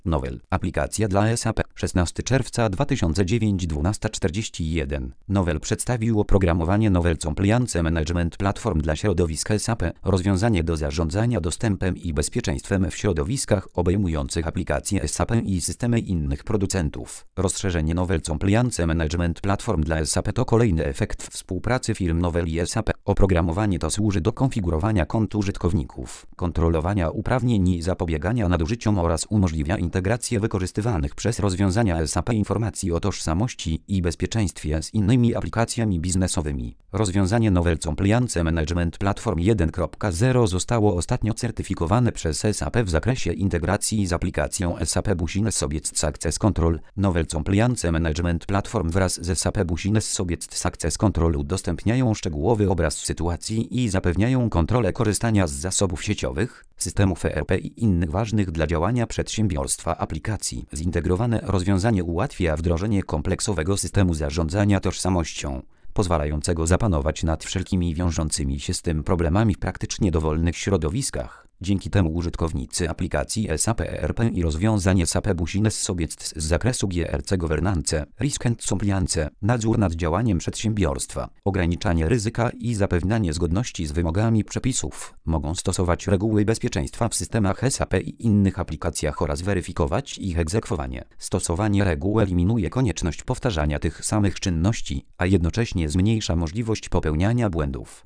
Nowel. Aplikacja dla SAP. 16 czerwca 2009 12:41. Nowel przedstawił oprogramowanie Novell Compliance Management Platform dla środowiska SAP. Rozwiązanie do zarządzania dostępem i bezpieczeństwem w środowiskach obejmujących aplikacje SAP i systemy innych producentów. Rozszerzenie Novell Compliance Management Platform dla SAP to kolejny efekt współpracy firm Novell i SAP. Oprogramowanie to służy do konfigurowania kont użytkowników, kontrolowania uprawnień i zapobiegania nadużyciom oraz umożliwia integrację wykorzystywanych przez rozwiązania SAP informacji o tożsamości i bezpieczeństwie z innymi aplikacjami biznesowymi. Rozwiązanie Novell Compliance Management Platform 1.0 zostało ostatnio certyfikowane przez SAP w zakresie integracji z aplikacją SAP Business Objects Access Control. Novell Compliance Management Platform wraz z SAP Business Objects Access Control udostępniają szczegółowy obraz sytuacji i zapewniają kontrolę korzystania z zasobów sieciowych, systemów ERP i innych ważnych dla działania przedsiębiorstwa aplikacji. Zintegrowane rozwiązanie ułatwia wdrożenie kompleksowego systemu zarządzania tożsamością, pozwalającego zapanować nad wszelkimi wiążącymi się z tym problemami w praktycznie dowolnych środowiskach. Dzięki temu użytkownicy aplikacji SAP ERP i rozwiązań SAP Business Objects z zakresu GRC Governance, Risk and Compliance, nadzór nad działaniem przedsiębiorstwa, ograniczanie ryzyka i zapewnianie zgodności z wymogami przepisów mogą stosować reguły bezpieczeństwa w systemach SAP i innych aplikacjach oraz weryfikować ich egzekwowanie. Stosowanie reguł eliminuje konieczność powtarzania tych samych czynności, a jednocześnie zmniejsza możliwość popełniania błędów.